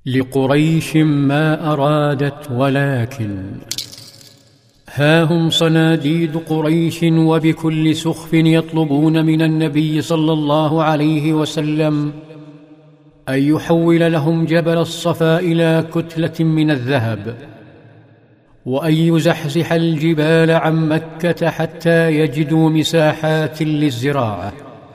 لقريش ما أرادت ولكن ها هم صناديد قريش وبكل سخف يطلبون من النبي صلى الله عليه وسلم أن يحول لهم جبل الصفا إلى كتلة من الذهب، وأن يزحزح الجبال عن مكة حتى يجدوا مساحات للزراعة.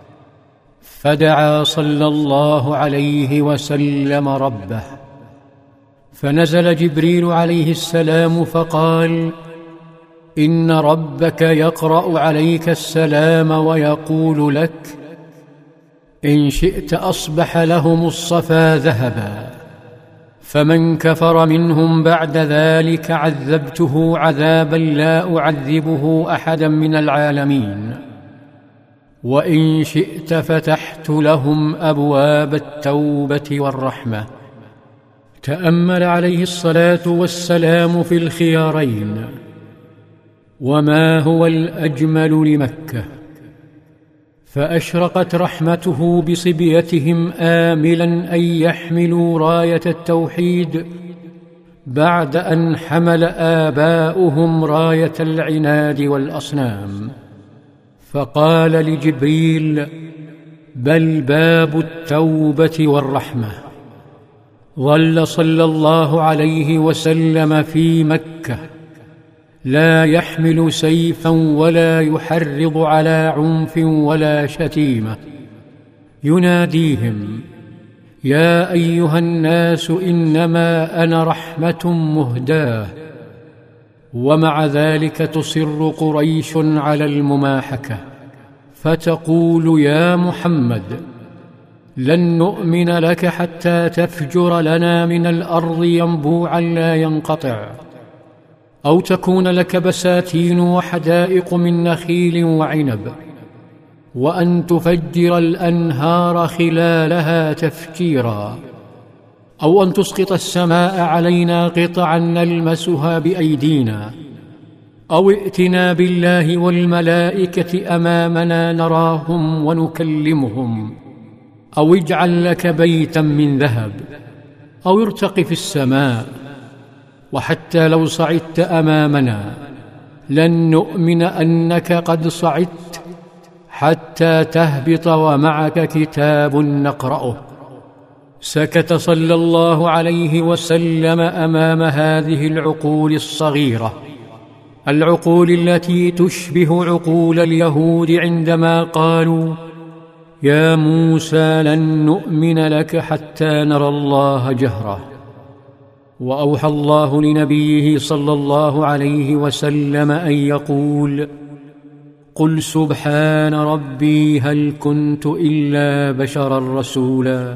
فدعا صلى الله عليه وسلم ربه، فنزل جبريل عليه السلام فقال: إن ربك يقرأ عليك السلام ويقول لك: إن شئت أصبح لهم الصفا ذهبا، فمن كفر منهم بعد ذلك عذبته عذابا لا أعذبه أحدا من العالمين، وإن شئت فتحت لهم أبواب التوبة والرحمة. تأمل عليه الصلاة والسلام في الخيارين، وما هو الأجمل لمكة؟ فأشرقت رحمته بصبيتهم آملا أن يحملوا راية التوحيد بعد أن حمل آباؤهم راية العناد والأصنام. فقال لجبريل: بل باب التوبة والرحمة. ظل صلى الله عليه وسلم في مكة لا يحمل سيفا ولا يحرض على عنف ولا شتيمة، يناديهم: يا أيها الناس إنما أنا رحمة مهداة. ومع ذلك تصر قريش على المماحكة، فتقول: يا محمد، لن نؤمن لك حتى تفجر لنا من الأرض ينبوعا لا ينقطع، أو تكون لك بساتين وحدائق من نخيل وعنب، وأن تفجر الأنهار خلالها تفجيرا، أو أن تسقط السماء علينا قطعا نلمسها بأيدينا، أو ائتنا بالله والملائكة أمامنا نراهم ونكلمهم، أو اجعل لك بيتا من ذهب، أو ارتق في السماء. وحتى لو صعدت أمامنا لن نؤمن أنك قد صعدت حتى تهبط ومعك كتاب نقرأه. سكت صلى الله عليه وسلم أمام هذه العقول الصغيرة، العقول التي تشبه عقول اليهود عندما قالوا: يا موسى لن نؤمن لك حتى نرى الله جهرة. وأوحى الله لنبيه صلى الله عليه وسلم أن يقول: قل سبحان ربي هل كنت إلا بشرا رسولا.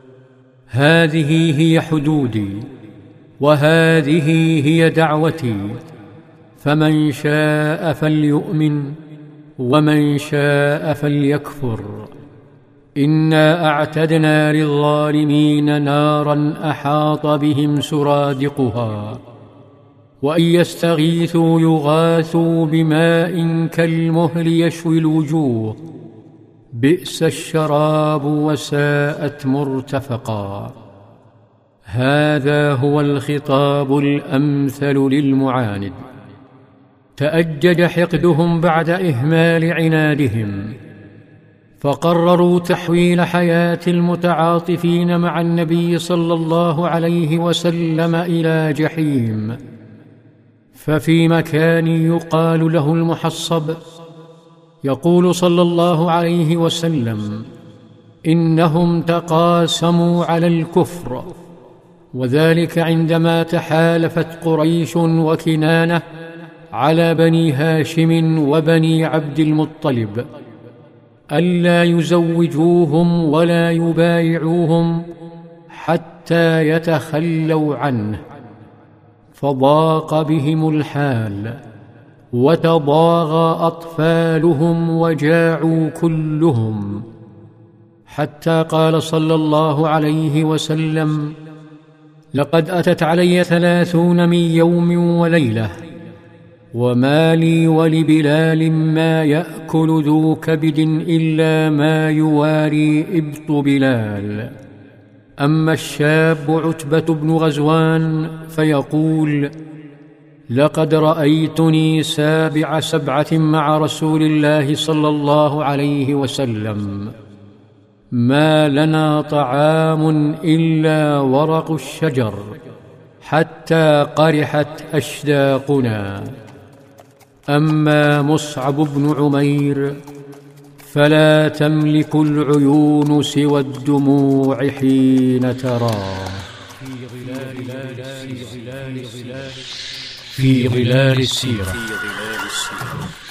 هذه هي حدودي، وهذه هي دعوتي، فمن شاء فليؤمن ومن شاء فليكفر. إنا أعتدنا للظالمين نارا أحاط بهم سرادقها، وإن يستغيثوا يغاثوا بماء كالمهل يشوي الوجوه، بئس الشراب وساءت مرتفقا. هذا هو الخطاب الأمثل للمعاند. تأجج حقدهم بعد إهمال عنادهم، فقرروا تحويل حياة المتعاطفين مع النبي صلى الله عليه وسلم إلى جحيم. ففي مكان يقال له المحصب يقول صلى الله عليه وسلم: إنهم تقاسموا على الكفر، وذلك عندما تحالفت قريش وكنانة على بني هاشم وبني عبد المطلب ألا يزوجوهم ولا يبايعوهم حتى يتخلوا عنه، فضاق بهم الحال، وتضاغى أطفالهم وجاعوا كلهم، حتى قال صلى الله عليه وسلم: لقد أتت علي 30 من يوم وليلة، وما لي ولبلال ما يأكل ذو كبد إلا ما يواري إبط بلال. أما الشاب عتبة بن غزوان فيقول: لقد رأيتني سابع سبعة مع رسول الله صلى الله عليه وسلم، ما لنا طعام إلا ورق الشجر حتى قرحت أشداقنا. أما مصعب بن عمير فلا تملك العيون سوى الدموع حين تراه. في ظلال السيرة.